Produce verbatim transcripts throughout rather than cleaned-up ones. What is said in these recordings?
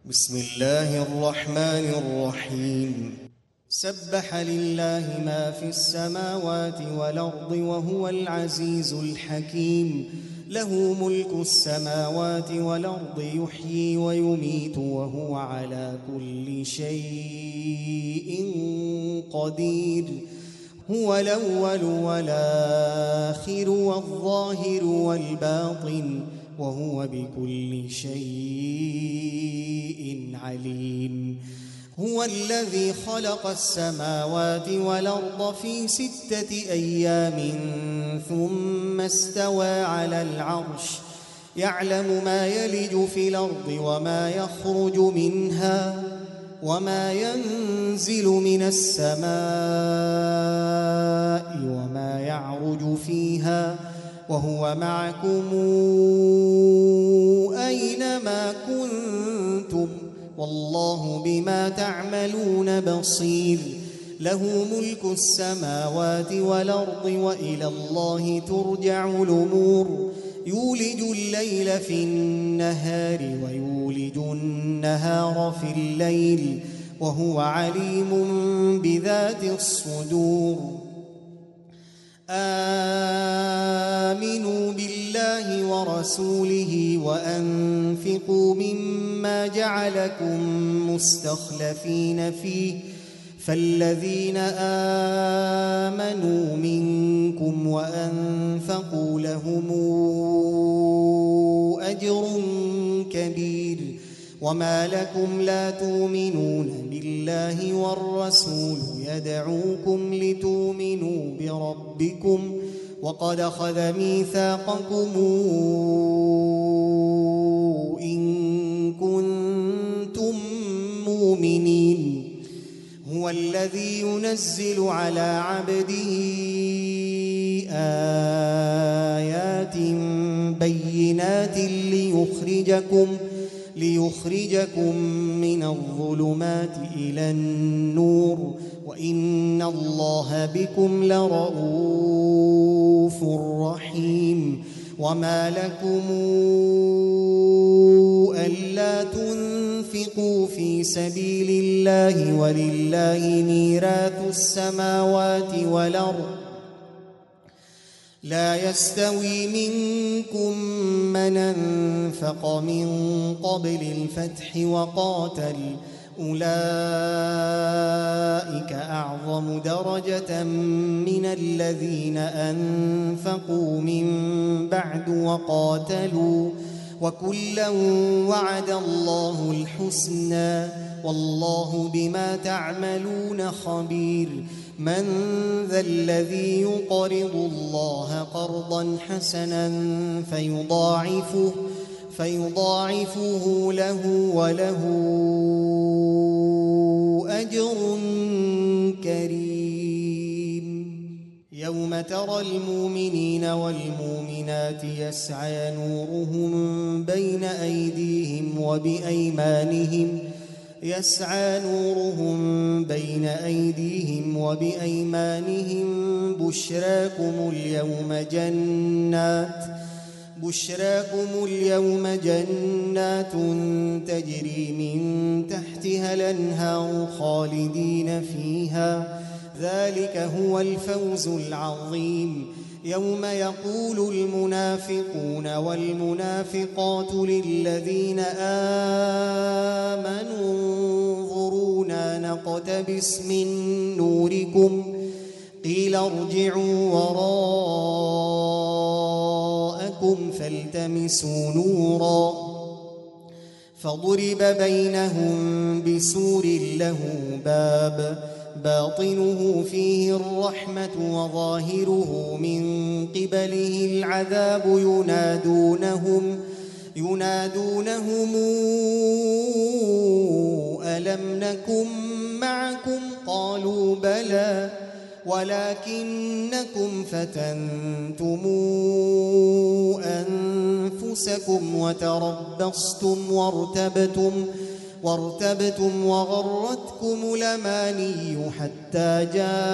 بسم الله الرحمن الرحيم سبح لله ما في السماوات والأرض وهو العزيز الحكيم له ملك السماوات والأرض يحيي ويميت وهو على كل شيء قدير هو الأول والآخر والظاهر والباطن وهو بكل شيء عليم هو الذي خلق السماوات والأرض في ستة أيام ثم استوى على العرش يعلم ما يلج في الأرض وما يخرج منها وما ينزل من السماء وما يعرج فيها وهو معكم أينما كنتم والله بما تعملون بصير له ملك السماوات والأرض وإلى الله ترجع الأمور يولج الليل في النهار ويولج النهار في الليل وهو عليم بذات الصدور آمنوا بالله ورسوله وأنفقوا مما جعلكم مستخلفين فيه فالذين آمنوا منكم وأنفقوا لهم أجر كبير وما لكم لا تؤمنون بالله والرسول يدعوكم لتؤمنوا بربكم وقد أخذ ميثاقكم إن كنتم مؤمنين هو الذي ينزل على عبده آيات بينات ليخرجكم ليخرجكم من الظلمات إلى النور وإن الله بكم لرؤوف رحيم وما لكم ألا تنفقوا في سبيل الله ولله ميراث السماوات والأرض لا يستوي منكم من أنفق من قبل الفتح وقاتل أولئك أعظم درجة من الذين أنفقوا من بعد وقاتلوا وكلا وعد الله الحسنى والله بما تعملون خبير من ذا الذي يقرض الله قرضا حسنا فيضاعفه فيضاعفه له وله أجر كريم يوم ترى المؤمنين والمؤمنات يسعى نورهم بين أيديهم وبأيمانهم يسعى نورهم بين أيديهم وبأيمانهم بشراكم اليوم جنات بشراكم اليوم جنات تجري من تحتها الأنهار خالدين فيها ذلك هو الفوز العظيم يوم يقول المنافقون والمنافقات للذين آمنوا انظرونا نقتبس من نوركم قيل ارجعوا وراءكم فالتمسوا نورا فضرب بينهم بسور له باب باطنه فيه الرحمة وظاهره من قبله العذاب ينادونهم ينادونهم ألم نكن معكم قالوا بلى ولكنكم فتنتم أنفسكم وتربصتم وارتبتم وارتبتم وغرتكم الأماني حتى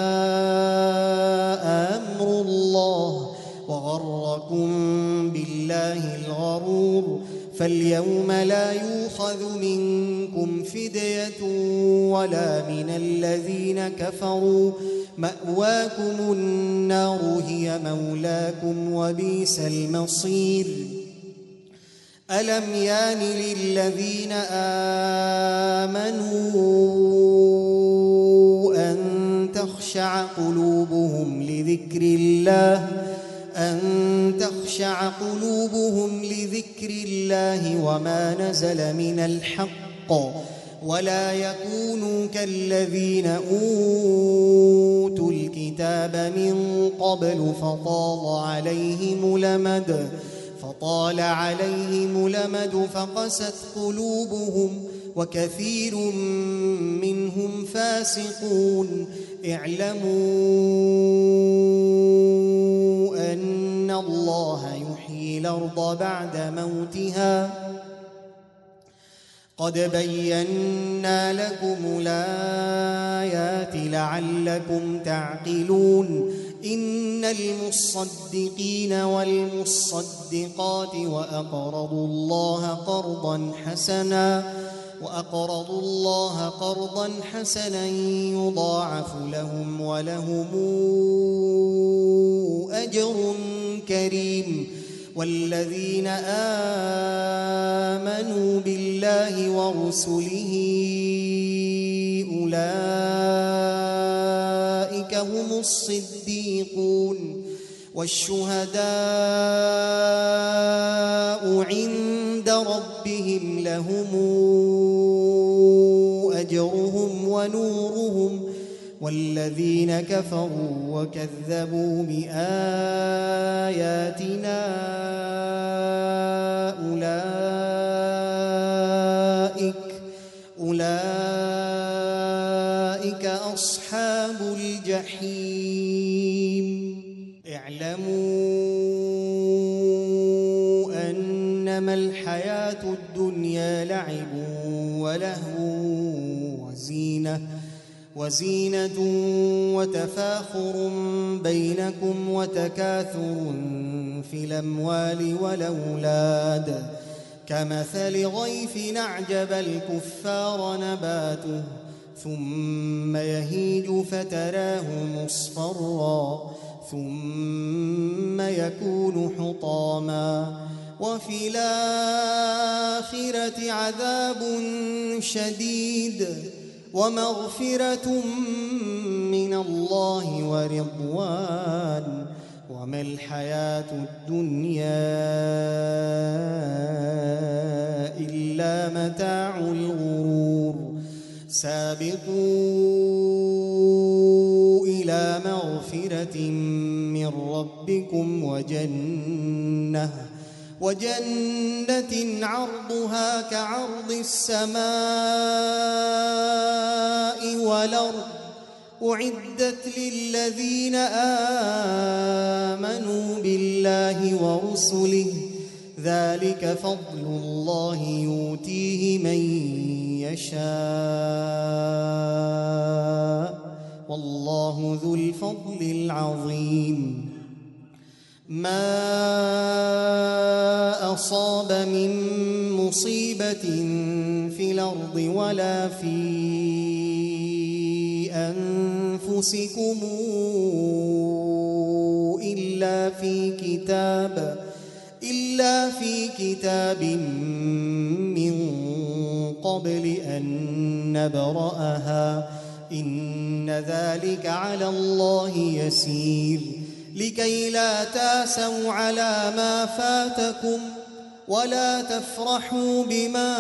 جاء أمر الله وغركم بالله الغرور فاليوم لا يؤخذ منكم فدية ولا من الذين كفروا مأواكم النار هي مولاكم وبئس المصير ألم يان للذين آمنوا أن تخشع قلوبهم لذكر الله أن تخشع قلوبهم لذكر الله وما نزل من الحق ولا يكونوا كالذين أوتوا الكتاب من قبل فطال عليهم الأمد فطال عليهم الأمد فقست قلوبهم وكثير منهم فاسقون اعلموا أن الله يحيي الأرض بعد موتها قد بينا لكم الآيات لعلكم تعقلون إن المصدقين والمصدقات وأقرضوا الله قرضا حسنا وأقرضوا الله قرضا حسنا يضاعف لهم ولهم أجر كريم والذين آمنوا بالله ورسله أولئك هم الصديقون والشهداء عند ربهم لهم أجرهم ونورهم والذين كفروا وكذبوا بآياتنا أولئك أولئك أصحاب الجحيم اعلموا أنما الحياة الدنيا لعب ولهو وزينة وزينة وتفاخر بينكم وتكاثر في الأموال والأولاد كمثل غيث أعجب الكفار نباته ثم يهيج فتراه مصفرا ثم يكون حطاما وفي الآخرة عذاب شديد ومغفرة من الله ورضوان وما الحياة الدنيا إلا متاع الغرور سابقوا إلى مغفرة من ربكم وجنة وجنة عرضها كعرض السماء والأرض أعدت للذين آمنوا بالله ورسله ذلك فضل الله يؤتيه من يشاء والله ذو الفضل العظيم ما أصاب من مصيبة في الأرض ولا في أنفسكم إلا في كتاب إلا في كتاب من قبل أن نبرأها إن ذلك على الله يسير لكي لا تاسوا على ما فاتكم ولا تفرحوا بما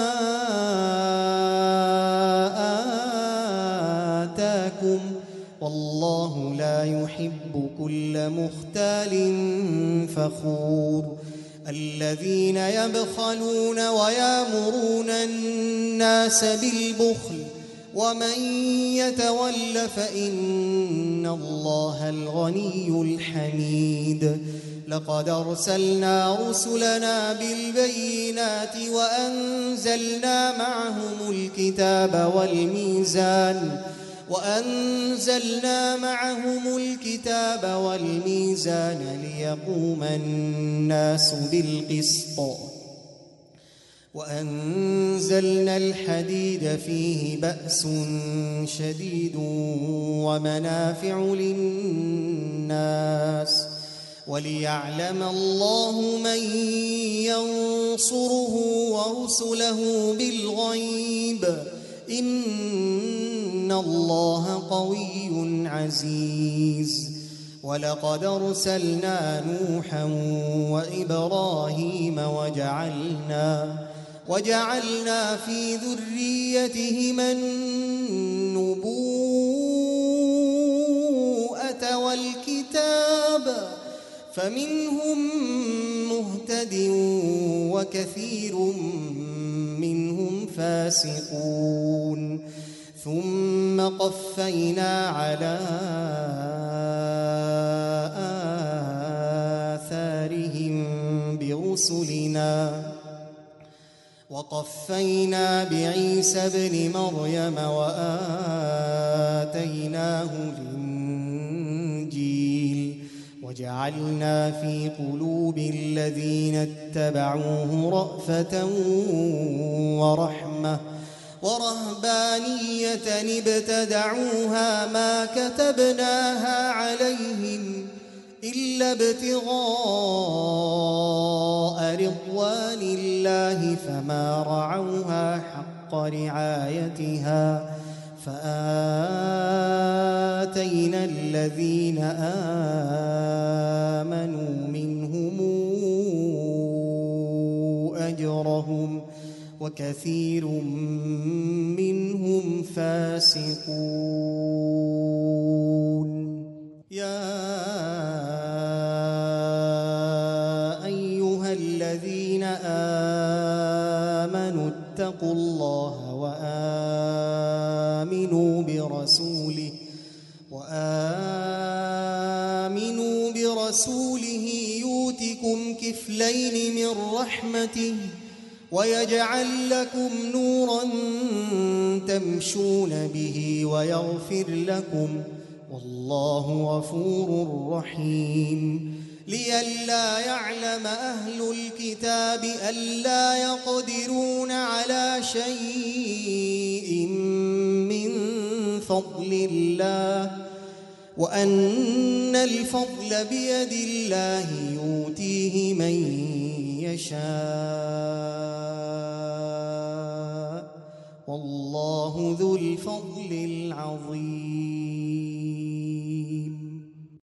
آتاكم والله لا يحب كل مختال فخور الذين يبخلون ويأمرون الناس بالبخل ومن يتول فإن الله الغني الحميد لقد أرسلنا رسلنا بالبينات وأنزلنا معهم الكتاب والميزان وأنزلنا معهم الكتاب والميزان ليقوم الناس بالقسط وأنزلنا الحديد فيه بأس شديد ومنافع للناس وليعلم الله من ينصره ورسله بالغيب إن الله قوي عزيز. ولقد أرسلنا نوحا وإبراهيم وجعلنا وجعلنا في ذريتهما النبوءة والكتاب فمنهم مهتد وكثير منهم فاسقون. ثم قفينا على آثارهم برسلنا وقفينا بعيسى ابن مريم وآتيناه الإنجيل وجعلنا في قلوب الذين اتبعوه رأفة ورحمة ورهبانية ابتدعوها ما كتبناها عليهم إلا ابتغاء رضوان الله فما رعوها حق رعايتها فآتينا الذين آمنوا منهم أجرهم وكثير منهم فاسقون. يا أيها الذين آمنوا اتقوا الله وآمنوا برسوله وآمنوا برسوله يؤتكم كفلين من رحمته ويجعل لكم نورا تمشون به ويغفر لكم والله غفور رحيم. لئلا يعلم أهل الكتاب ألا يقدرون على شيء من فضل الله وأن الفضل بيد الله يؤتيه من يشاء والله ذو الفضل العظيم.